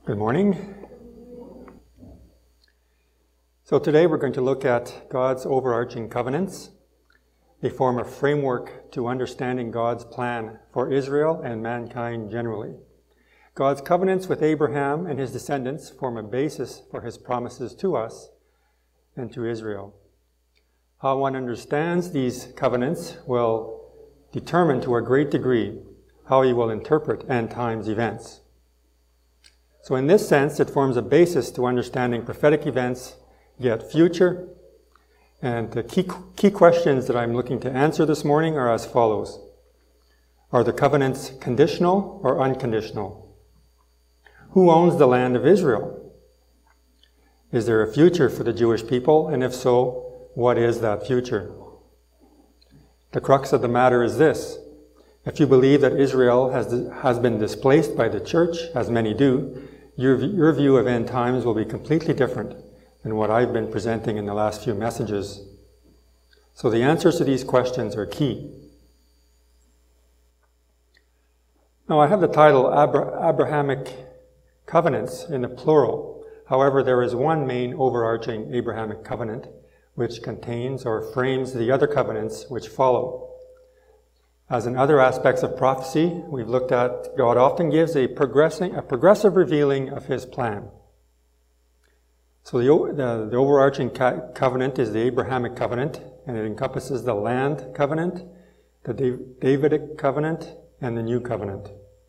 Good morning. So today we're going to look at God's overarching covenants. They form a framework to understanding God's plan for Israel and mankind generally. God's covenants with Abraham and his descendants form a basis for his promises to us and to Israel. How one understands these covenants will determine to a great degree how he will interpret end times events. So in this sense, it forms a basis to understanding prophetic events, yet future. And the key questions that I'm looking to answer this morning are as follows. Are the covenants conditional or unconditional? Who owns the land of Israel? Is there a future for the Jewish people? And if so, what is that future? The crux of the matter is this. If you believe that Israel has been displaced by the church, as many do, your view of end times will be completely different than what I've been presenting in the last few messages. So the answers to these questions are key. Now I have the title Abrahamic Covenants in the plural. However, there is one main overarching Abrahamic covenant which contains or frames the other covenants which follow. As in other aspects of prophecy, we've looked at, God often gives a progressive revealing of his plan. So the overarching covenant is the Abrahamic covenant, and it encompasses the land covenant, the Davidic covenant, and the new covenant.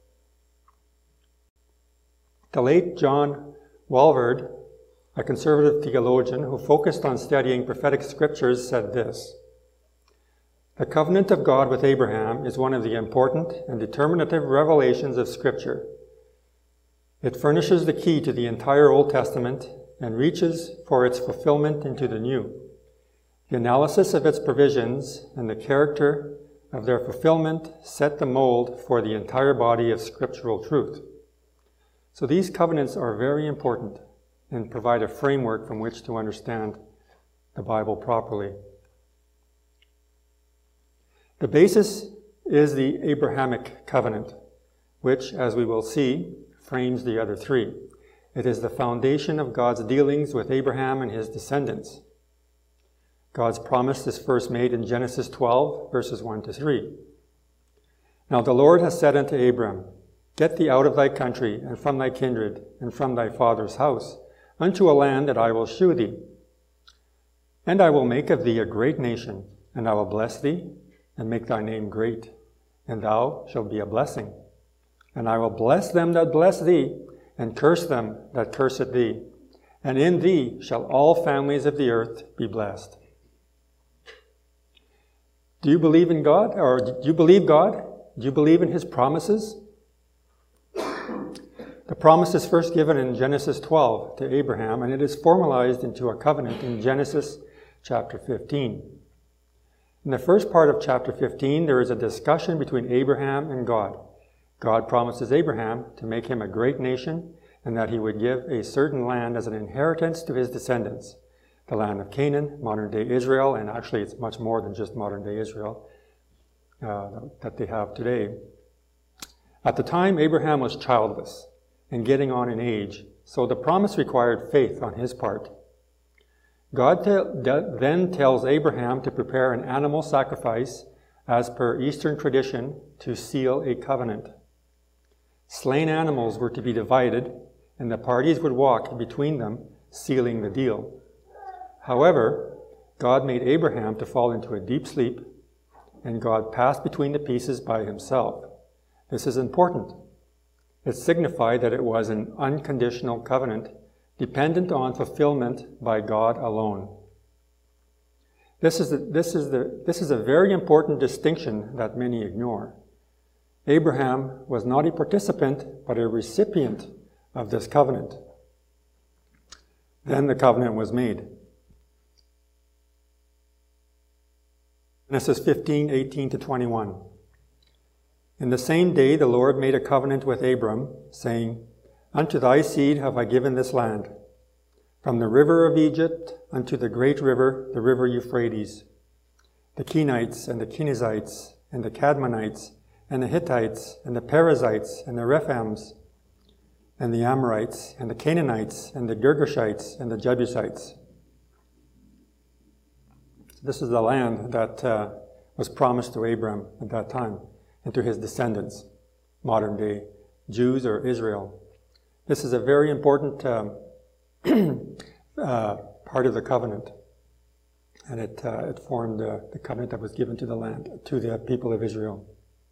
The late John Walvoord, a conservative theologian who focused on studying prophetic scriptures, said this: "The covenant of God with Abraham is one of the important and determinative revelations of Scripture. It furnishes the key to the entire Old Testament and reaches for its fulfillment into the New. The analysis of its provisions and the character of their fulfillment set the mold for the entire body of scriptural truth." So these covenants are very important and provide a framework from which to understand the Bible properly. The basis is the Abrahamic covenant, which, as we will see, frames the other three. It is the foundation of God's dealings with Abraham and his descendants. God's promise is first made in Genesis 12, verses 1 to 3. "Now the Lord has said unto Abram, Get thee out of thy country, and from thy kindred, and from thy father's house, unto a land that I will shew thee. And I will make of thee a great nation, and I will bless thee, and make thy name great, and thou shalt be a blessing. And I will bless them that bless thee, and curse them that curseth thee. And in thee shall all families of the earth be blessed." Do you believe in God? Or do you believe God? Do you believe in his promises? The promise is first given in Genesis 12 to Abraham, and it is formalized into a covenant in Genesis chapter 15. In the first part of chapter 15, there is a discussion between Abraham and God. God promises Abraham to make him a great nation and that he would give a certain land as an inheritance to his descendants, the land of Canaan, modern-day Israel, and actually it's much more than just modern-day Israel that they have today. At the time, Abraham was childless and getting on in age, so the promise required faith on his part. God then tells Abraham to prepare an animal sacrifice as per Eastern tradition to seal a covenant. Slain animals were to be divided, and the parties would walk between them, sealing the deal. However, God made Abraham to fall into a deep sleep, and God passed between the pieces by himself. This is important. It signified that it was an unconditional covenant, dependent on fulfillment by God alone. This is a very important distinction that many ignore. Abraham was not a participant, but a recipient of this covenant. Then the covenant was made. Genesis 15, 18 to 21. "In the same day the Lord made a covenant with Abram, saying, Unto thy seed have I given this land, from the river of Egypt unto the great river, the river Euphrates, the Kenites and the Kenizzites and the Cadmonites and the Hittites and the Perizzites and the Rephaims, and the Amorites, and the Canaanites, and the Girgashites, and the Jebusites. This is the land that was promised to Abram at that time, and to his descendants, modern day Jews or Israel. This is a very important part of the covenant, and it formed the covenant that was given to the land, to the people of Israel.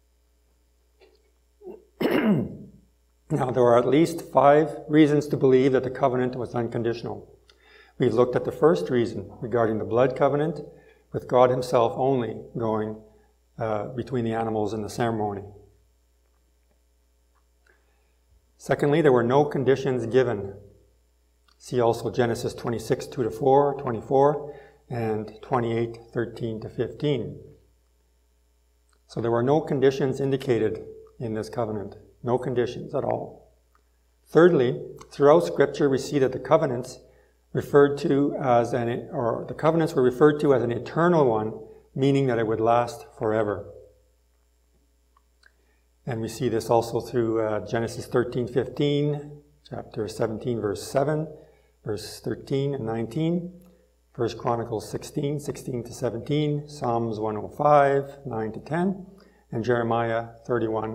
Now, there are at least 5 reasons to believe that the covenant was unconditional. We've looked at the first reason regarding the blood covenant, with God himself only going between the animals in the ceremony. Secondly, there were no conditions given. See also Genesis 26, 2-4, 24, and 28, 13-15. So there were no conditions indicated in this covenant. No conditions at all. Thirdly, throughout Scripture we see that the covenants were referred to as an eternal one, meaning that it would last forever. And we see this also through Genesis 13:15, chapter 17, verse 7, verse 13 and 19, 1 Chronicles 16, 16-17, Psalms 105, 9-10, and Jeremiah 31,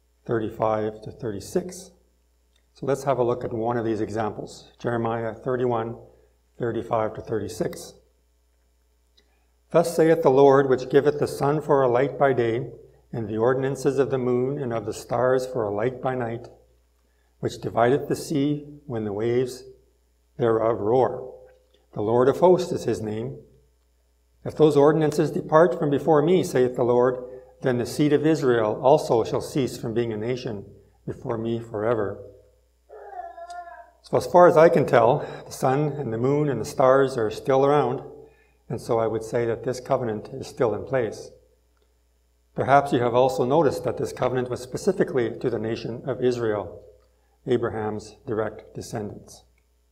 35-36. So let's have a look at one of these examples. Jeremiah 31, 35-36. Thus saith the Lord, which giveth the sun for a light by day, and the ordinances of the moon and of the stars for a light by night, which divideth the sea when the waves thereof roar. The Lord of hosts is his name. If those ordinances depart from before me, saith the Lord, then the seed of Israel also shall cease from being a nation before me forever. So as far as I can tell, the sun and the moon and the stars are still around, and so I would say that this covenant is still in place. Perhaps you have also noticed that this covenant was specifically to the nation of Israel, Abraham's direct descendants.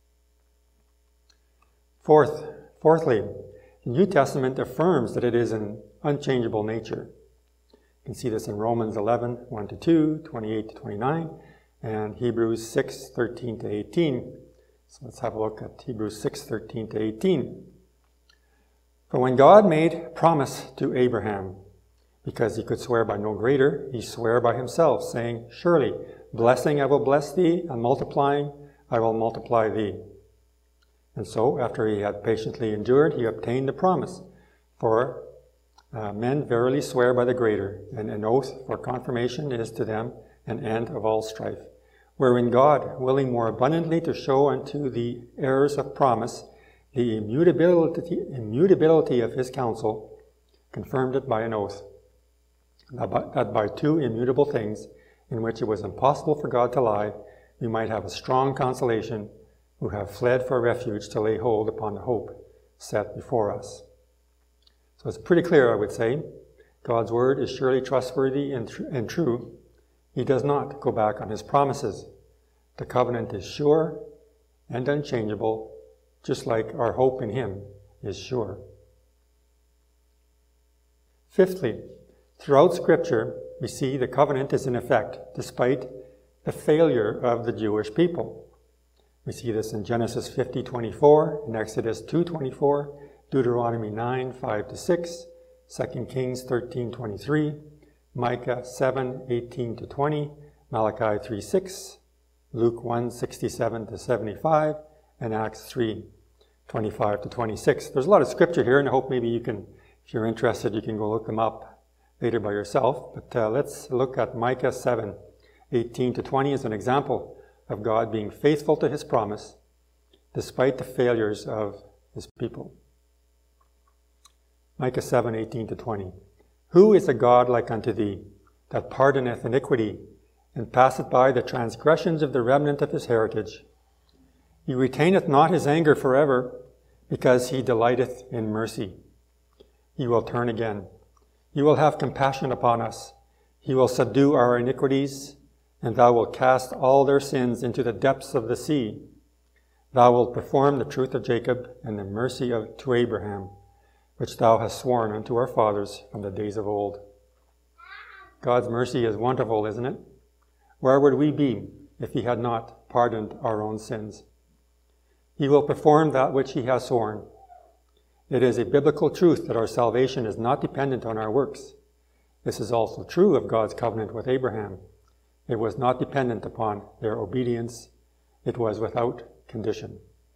Fourthly, the New Testament affirms that it is an unchangeable nature. You can see this in Romans 11, 1-2, 28-29, and Hebrews 6, 13-18. So let's have a look at Hebrews 6, 13-18. For when God made promise to Abraham, because he could swear by no greater, he sware by himself, saying, Surely, blessing I will bless thee, and multiplying I will multiply thee. And so, after he had patiently endured, he obtained the promise. For men verily swear by the greater, and an oath for confirmation is to them an end of all strife. Wherein God, willing more abundantly to show unto the heirs of promise the immutability of his counsel, confirmed it by an oath, that by 2 immutable things, in which it was impossible for God to lie, we might have a strong consolation, who have fled for refuge to lay hold upon the hope set before us. So it's pretty clear, I would say. God's word is surely trustworthy and true. He does not go back on his promises. The covenant is sure and unchangeable, just like our hope in him is sure. Fifthly, throughout Scripture, we see the covenant is in effect, despite the failure of the Jewish people. We see this in Genesis 50:24, in Exodus 2:24, Deuteronomy 9, 5-6, 2 Kings 13:23, Micah 7, 18-20, Malachi 3:6, Luke 1, 67-75, and Acts 3, 25-26. There's a lot of scripture here, and I hope maybe you can, if you're interested, you can go look them up later by yourself. But let's look at Micah 7, 18-20 as an example of God being faithful to his promise despite the failures of his people. Micah 7, 18-20. Who is a God like unto thee, that pardoneth iniquity, and passeth by the transgressions of the remnant of his heritage? He retaineth not his anger forever, because he delighteth in mercy. He will turn again. He will have compassion upon us. He will subdue our iniquities, and thou wilt cast all their sins into the depths of the sea. Thou wilt perform the truth of Jacob and the mercy to Abraham, which thou hast sworn unto our fathers from the days of old. God's mercy is wonderful, isn't it? Where would we be if he had not pardoned our own sins. He will perform that which he has sworn. It is a biblical truth that our salvation is not dependent on our works. This is also true of God's covenant with Abraham. It was not dependent upon their obedience. It was without condition.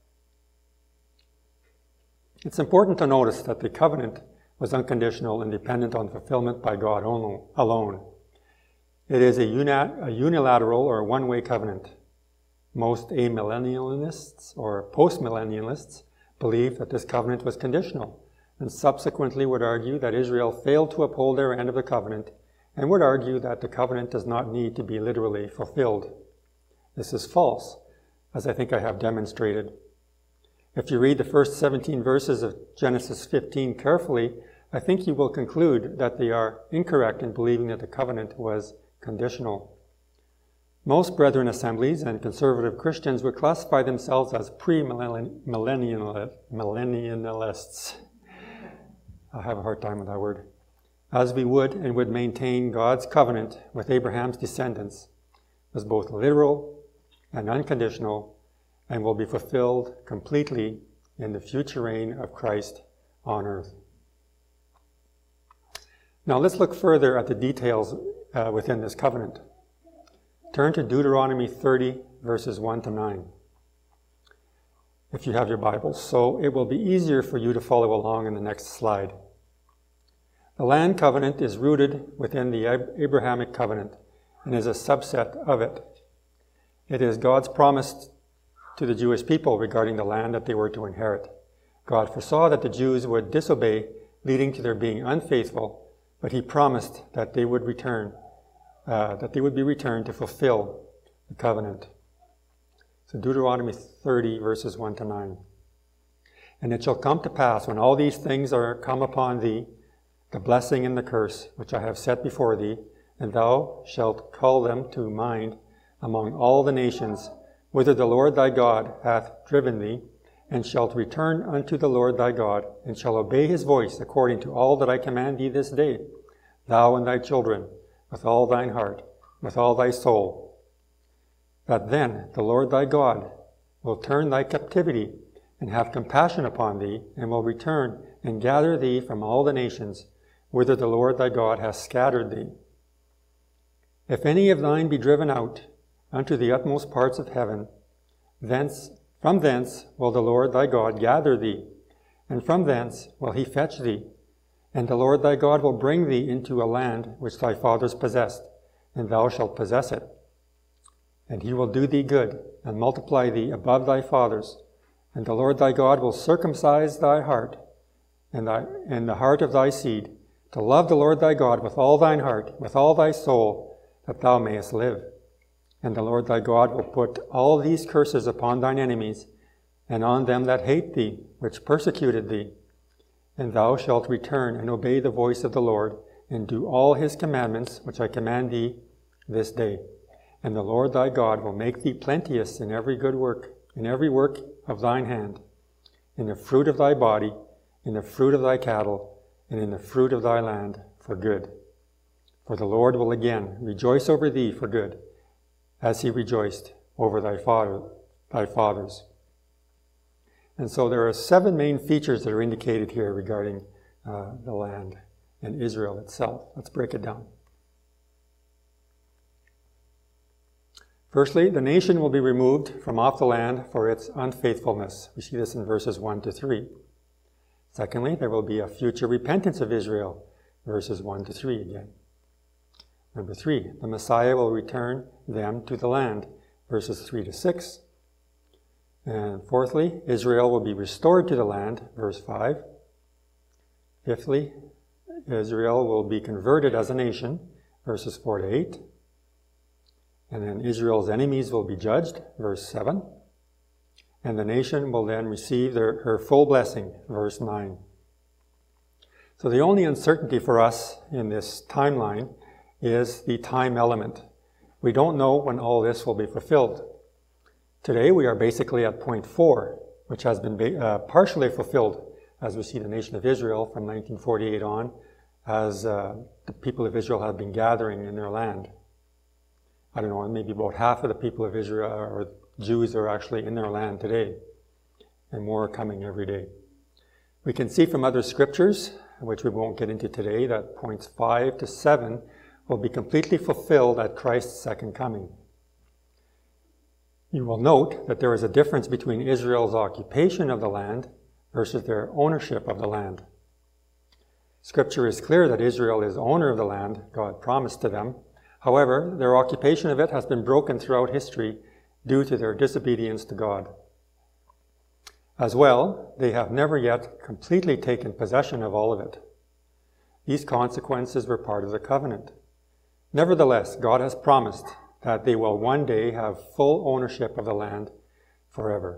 It's important to notice that the covenant was unconditional and dependent on fulfillment by God alone. It is a unilateral or one-way covenant. Most amillennialists or postmillennialists believe that this covenant was conditional, and subsequently would argue that Israel failed to uphold their end of the covenant, and would argue that the covenant does not need to be literally fulfilled. This is false, as I think I have demonstrated. If you read the first 17 verses of Genesis 15 carefully, I think you will conclude that they are incorrect in believing that the covenant was conditional. Most Brethren assemblies and conservative Christians would classify themselves as premillennialists. I have a hard time with that word. As we would and would maintain God's covenant with Abraham's descendants was both literal and unconditional and will be fulfilled completely in the future reign of Christ on earth. Now let's look further at the details within this covenant. Turn to Deuteronomy 30, verses 1 to 9, if you have your Bibles, so it will be easier for you to follow along in the next slide. The land covenant is rooted within the Abrahamic covenant and is a subset of it. It is God's promise to the Jewish people regarding the land that they were to inherit. God foresaw that the Jews would disobey, leading to their being unfaithful, but he promised that they would return. That they would be returned to fulfill the covenant. So Deuteronomy 30, verses 1 to 9. And it shall come to pass, when all these things are come upon thee, the blessing and the curse, which I have set before thee, and thou shalt call them to mind among all the nations, whither the Lord thy God hath driven thee, and shalt return unto the Lord thy God, and shall obey his voice according to all that I command thee this day, thou and thy children, with all thine heart, with all thy soul, that then the Lord thy God will turn thy captivity and have compassion upon thee, and will return and gather thee from all the nations, whither the Lord thy God hath scattered thee. If any of thine be driven out unto the utmost parts of heaven, from thence will the Lord thy God gather thee, and from thence will he fetch thee. And the Lord thy God will bring thee into a land which thy fathers possessed, and thou shalt possess it. And he will do thee good, and multiply thee above thy fathers. And the Lord thy God will circumcise thy heart, and the heart of thy seed, to love the Lord thy God with all thine heart, with all thy soul, that thou mayest live. And the Lord thy God will put all these curses upon thine enemies, and on them that hate thee, which persecuted thee. And thou shalt return and obey the voice of the Lord, and do all his commandments which I command thee this day. And the Lord thy God will make thee plenteous in every good work, in every work of thine hand, in the fruit of thy body, in the fruit of thy cattle, and in the fruit of thy land for good. For the Lord will again rejoice over thee for good, as he rejoiced over thy fathers. And so there are 7 main features that are indicated here regarding the land and Israel itself. Let's break it down. Firstly, the nation will be removed from off the land for its unfaithfulness. We see this in verses 1 to 3. Secondly, there will be a future repentance of Israel, verses 1 to 3 again. Number 3, the Messiah will return them to the land, verses 3 to 6. And fourthly, Israel will be restored to the land, verse 5. Fifthly, Israel will be converted as a nation, verses 4 to 8. And then Israel's enemies will be judged, verse 7. And the nation will then receive her full blessing, verse 9. So the only uncertainty for us in this timeline is the time element. We don't know when all this will be fulfilled. Today we are basically at point 4, which has been partially fulfilled, as we see the nation of Israel from 1948 on, as the people of Israel have been gathering in their land. I don't know, maybe about half of the people of Israel, or Jews are actually in their land today, and more are coming every day. We can see from other scriptures, which we won't get into today, that points 5 to 7 will be completely fulfilled at Christ's second coming. You will note that there is a difference between Israel's occupation of the land versus their ownership of the land. Scripture is clear that Israel is owner of the land God promised to them. However, their occupation of it has been broken throughout history due to their disobedience to God. As well, they have never yet completely taken possession of all of it. These consequences were part of the covenant. Nevertheless, God has promised that they will one day have full ownership of the land forever.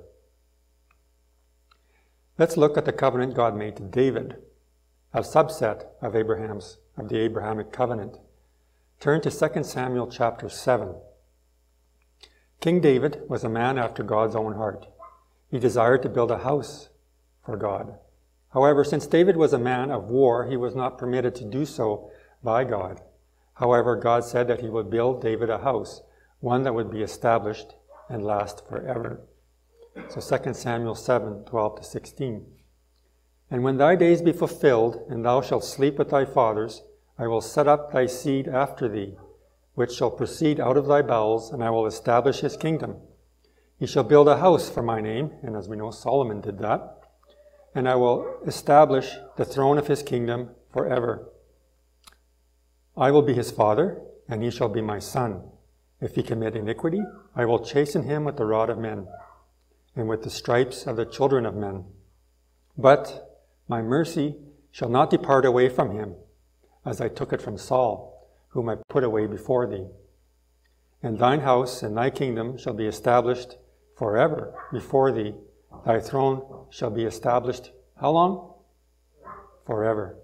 Let's look at the covenant God made to David, a subset of the Abrahamic covenant. Turn to 2 Samuel chapter 7. King David was a man after God's own heart. He desired to build a house for God. However, since David was a man of war, he was not permitted to do so by God. However, God said that he would build David a house, one that would be established and last forever. So 2 Samuel 7, 12 to 16. And when thy days be fulfilled, and thou shalt sleep with thy fathers, I will set up thy seed after thee, which shall proceed out of thy bowels, and I will establish his kingdom. He shall build a house for my name, and as we know, Solomon did that, and I will establish the throne of his kingdom forever. I will be his father, and he shall be my son. If he commit iniquity, I will chasten him with the rod of men, and with the stripes of the children of men. But my mercy shall not depart away from him, as I took it from Saul, whom I put away before thee. And thine house and thy kingdom shall be established forever before thee. Thy throne shall be established, how long? Forever.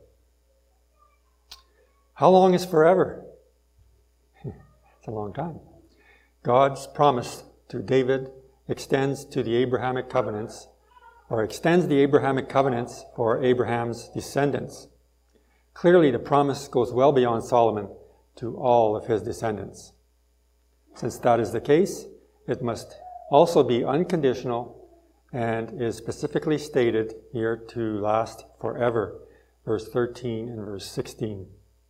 How long is forever? It's a long time. God's promise to David extends the Abrahamic covenants for Abraham's descendants. Clearly, the promise goes well beyond Solomon to all of his descendants. Since that is the case, it must also be unconditional and is specifically stated here to last forever. Verse 13 and verse 16.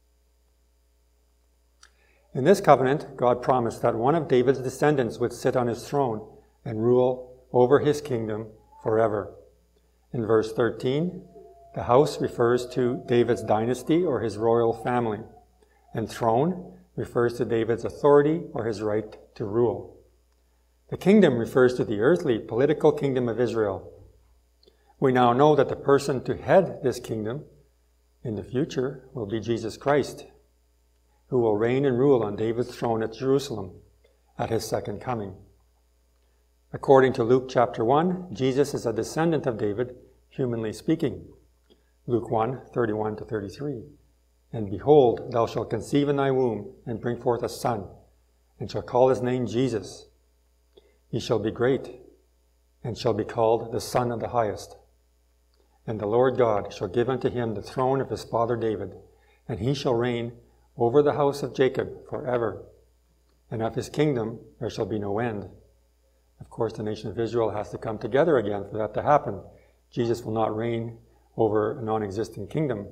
In this covenant, God promised that one of David's descendants would sit on his throne and rule over his kingdom forever. In verse 13, the house refers to David's dynasty or his royal family, and throne refers to David's authority or his right to rule. The kingdom refers to the earthly political kingdom of Israel. We now know that the person to head this kingdom in the future will be Jesus Christ, who will reign and rule on David's throne at Jerusalem at his second coming. According to Luke chapter 1, Jesus is a descendant of David, humanly speaking. Luke 1, 31 to 33. And behold, thou shalt conceive in thy womb, and bring forth a son, and shall call his name Jesus. He shall be great, and shall be called the Son of the Highest. And the Lord God shall give unto him the throne of his father David, and he shall reign over the house of Jacob forever, and of his kingdom there shall be no end. Of course, the nation of Israel has to come together again for that to happen. Jesus will not reign over a non-existent kingdom.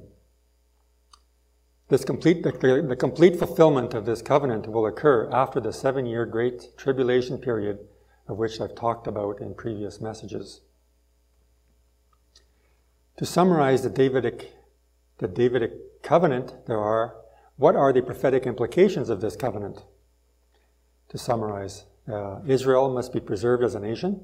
The complete fulfillment of this covenant will occur after the 7-year Great Tribulation period, of which I've talked about in previous messages. To summarize the Davidic covenant, what are the prophetic implications of this covenant? To summarize, Israel must be preserved as a nation.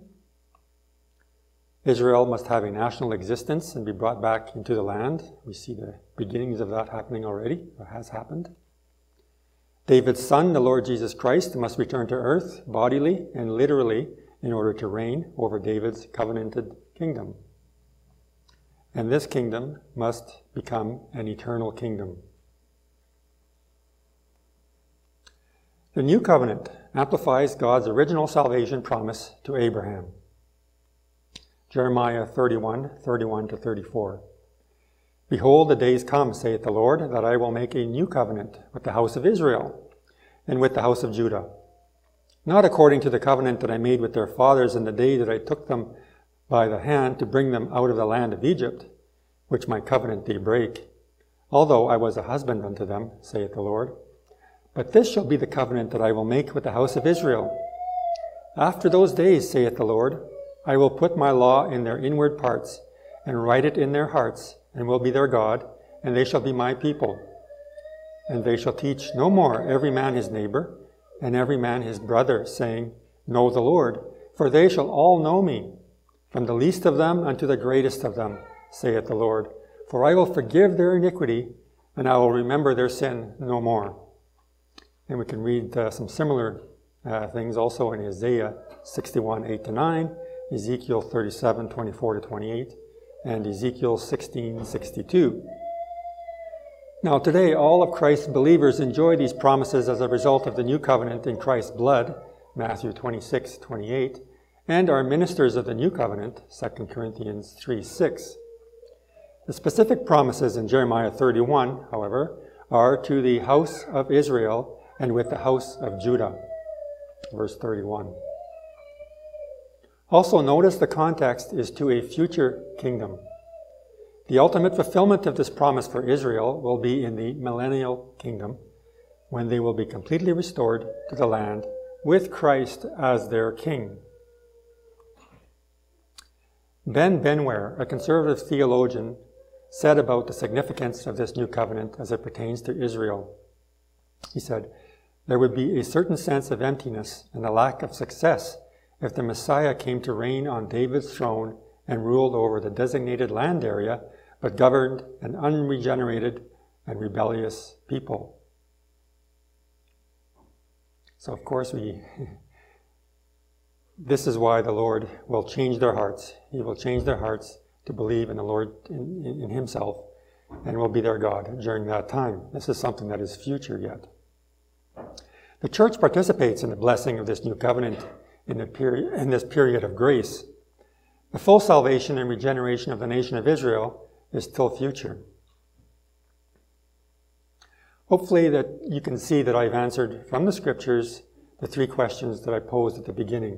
Israel must have a national existence and be brought back into the land. We see the beginnings of that happening already, or has happened. David's son, the Lord Jesus Christ, must return to earth bodily and literally in order to reign over David's covenanted kingdom. And this kingdom must become an eternal kingdom. The new covenant amplifies God's original salvation promise to Abraham. Jeremiah 31, 31 to 34. Behold, the days come, saith the Lord, that I will make a new covenant with the house of Israel and with the house of Judah. not according to the covenant that I made with their fathers in the day that I took them by the hand to bring them out of the land of Egypt, which my covenant they break, although I was a husband unto them, saith the Lord. But this shall be the covenant that I will make with the house of Israel. After those days, saith the Lord, I will put my law in their inward parts, and write it in their hearts, and will be their God, and they shall be my people. And they shall teach no more every man his neighbor, and every man his brother, saying, Know the Lord, for they shall all know me, from the least of them unto the greatest of them, saith the Lord. For I will forgive their iniquity, and I will remember their sin no more. And we can read some similar things also in Isaiah 61, 8-9, Ezekiel 37, 24-28, and Ezekiel 16, 62. Now today, all of Christ's believers enjoy these promises as a result of the new covenant in Christ's blood, Matthew 26, 28, and are ministers of the new covenant, 2 Corinthians 3, 6. The specific promises in Jeremiah 31, however, are to the house of Israel and with the house of Judah. Verse 31. Also notice the context is to a future kingdom. The ultimate fulfillment of this promise for Israel will be in the millennial kingdom, when they will be completely restored to the land with Christ as their king. Ben Benware, a conservative theologian, said about the significance of this new covenant as it pertains to Israel. He said, there would be a certain sense of emptiness and a lack of success if the Messiah came to reign on David's throne and ruled over the designated land area, but governed an unregenerated and rebellious people. So of course this is why the Lord will change their hearts. He will change their hearts to believe in the Lord, in Himself, and will be their God during that time. This is something that is future yet. The church participates in the blessing of this new covenant in this period of grace. The full salvation and regeneration of the nation of Israel is still future. Hopefully that you can see that I've answered from the scriptures the three questions that I posed at the beginning.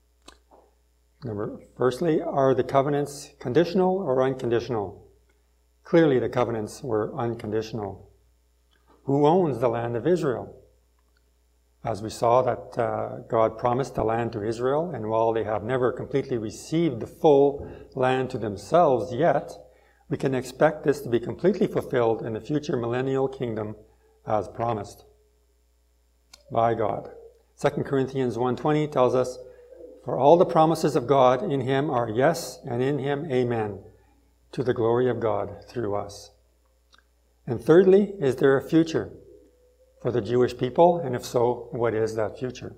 Firstly, are the covenants conditional or unconditional? Clearly the covenants were unconditional. Who owns the land of Israel? As we saw that God promised the land to Israel, and while they have never completely received the full land to themselves yet, we can expect this to be completely fulfilled in the future millennial kingdom as promised by God. 2 Corinthians 1:20 tells us, for all the promises of God in Him are yes, and in Him amen, to the glory of God through us. And thirdly, is there a future for the Jewish people? And if so, what is that future?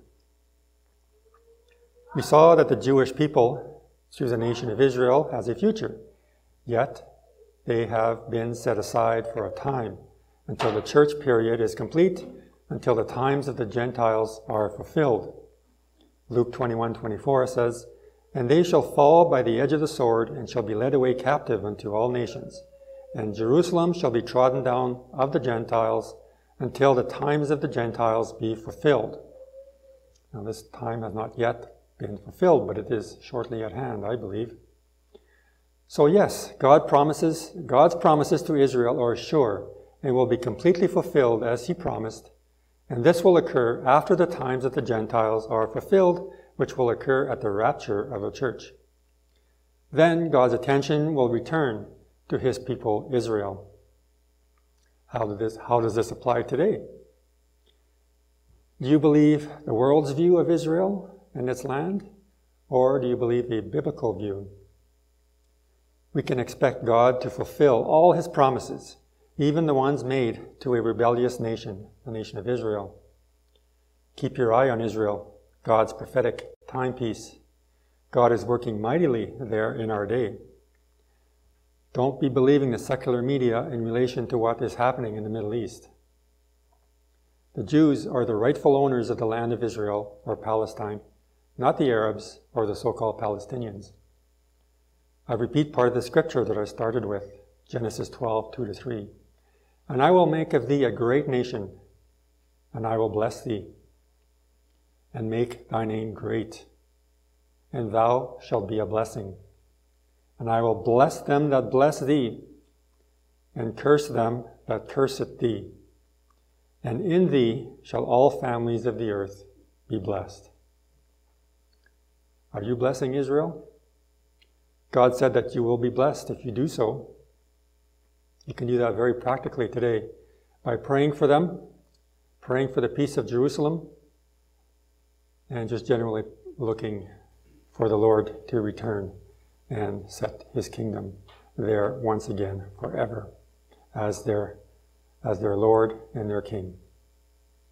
We saw that the Jewish people, through the nation of Israel, has a future. Yet, they have been set aside for a time until the church period is complete, until the times of the Gentiles are fulfilled. Luke 21:24 says, and they shall fall by the edge of the sword, and shall be led away captive unto all nations. And Jerusalem shall be trodden down of the Gentiles, until the times of the Gentiles be fulfilled. Now this time has not yet been fulfilled, but it is shortly at hand, I believe. So yes, God's promises to Israel are sure and will be completely fulfilled as He promised. And this will occur after the times of the Gentiles are fulfilled, which will occur at the rapture of the church. Then God's attention will return to His people Israel. How does this apply today? Do you believe the world's view of Israel and its land? Or do you believe a biblical view? We can expect God to fulfill all His promises, even the ones made to a rebellious nation, the nation of Israel. Keep your eye on Israel, God's prophetic timepiece. God is working mightily there in our day. Don't be believing the secular media in relation to what is happening in the Middle East. The Jews are the rightful owners of the land of Israel, or Palestine, not the Arabs or the so-called Palestinians. I repeat part of the scripture that I started with, Genesis 12:2-3. And I will make of thee a great nation, and I will bless thee. and make thy name great, and thou shalt be a blessing. And I will bless them that bless thee, and curse them that curseth thee. And in thee shall all families of the earth be blessed. Are you blessing Israel? God said that you will be blessed if you do so. You can do that very practically today by praying for them, praying for the peace of Jerusalem, and just generally looking for the Lord to return and set his kingdom there once again forever as their Lord and their King.